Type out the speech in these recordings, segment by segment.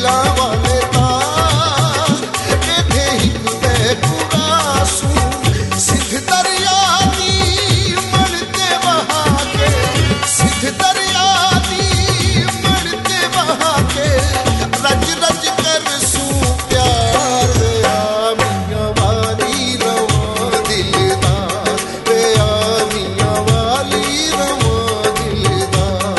दिला वाले ता एथे हिक बेकुरासू सिद्ध दरिया दी मणते बहा के सिद्ध दरिया दी मणते बहा के रज रज कर सू प्यार वे मियां वाली रवा दिलदार वे मियां वाली रवा दिलदार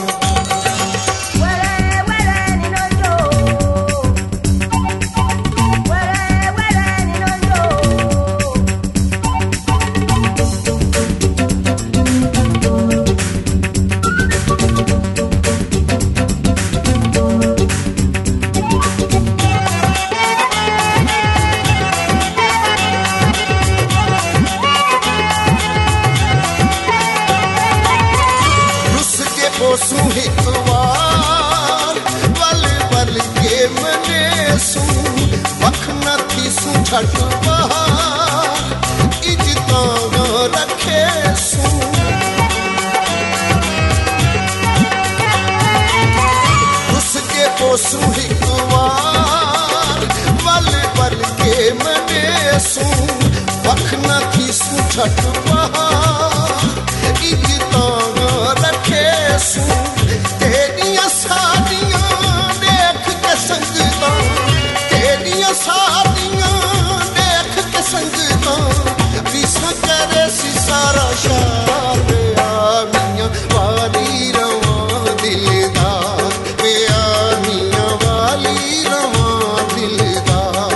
पोसू हिक वार वल वल के मने सू वख न थी सू छट बहार इज्जतां रखे सू उसके पोसू हिक वार वल वल के मने सू वख न थी सू छट बहार इज्जतां रखे सू तेरियां सादियां देख के संगतां तेरियां सादियां देख के संगतां विसा करे सी सारा शार वे मियां वाली रवा दिलदार वे मियां वाली रवा दिलदार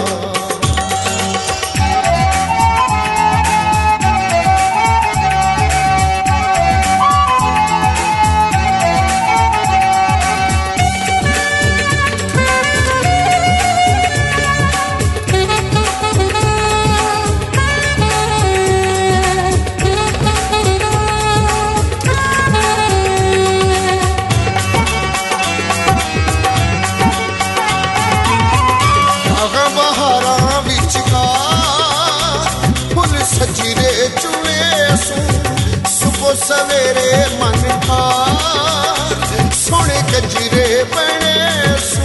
सजरे चुने सू सुबह सवेरे मन खार सोने गजरे बने सू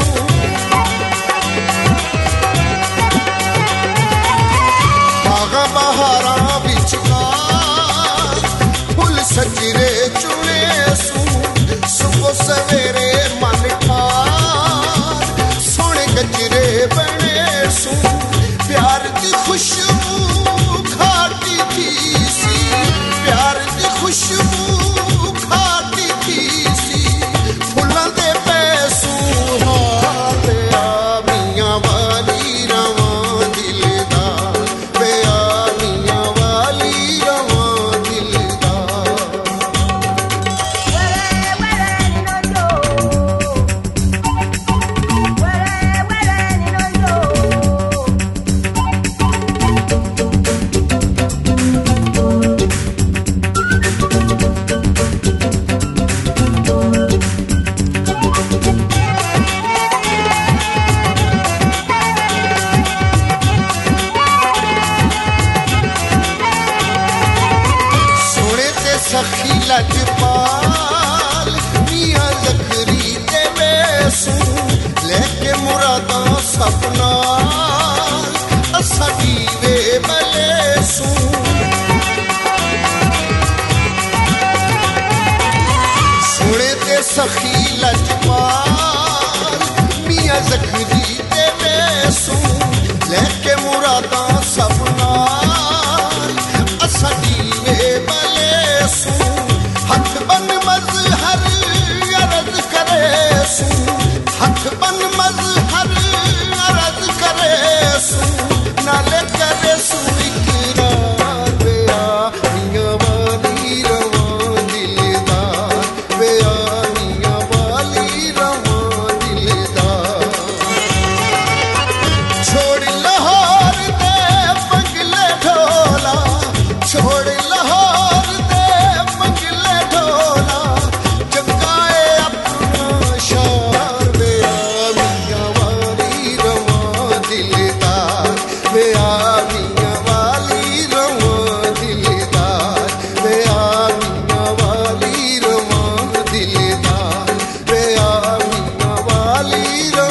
बागा बहारा विचकार फुल सजरे चुने सू सुबह सवेरे मन खार सोने गजरे बने सू प्यार की खुशबू खाती थी सी प्यार की खुशबू खाती थी सी फुल्लां दे पैसू हार वे मियां वाली रवा दिलदार वे मियां वाली रवा दिलदार सखी लजपाल मियां लकड़ी दे वेसू लेके मुरादां सपना असा दीवे बलेसू सुने ते सखी लजपाल मियां लकड़ी दे वेसू लेके मुरादां सपना असा दीवे हथ बन मजहर अरज करे सू हथ बन मजहर अरज करे सू नाले करे सू इकरार वे मियां वाली रवा दिलदार वे मियां वाली रवा दिलदार छोड़ लाहौर दे बंगले ढोला छोड़ लाहौर दे बंगले ढोला जगाए अपना शार वे मियां वाली रवा दिलदार वे मियां वाली रवा दिलदार वे मियां वाली रवा दिलदार वे मियां वाली रवा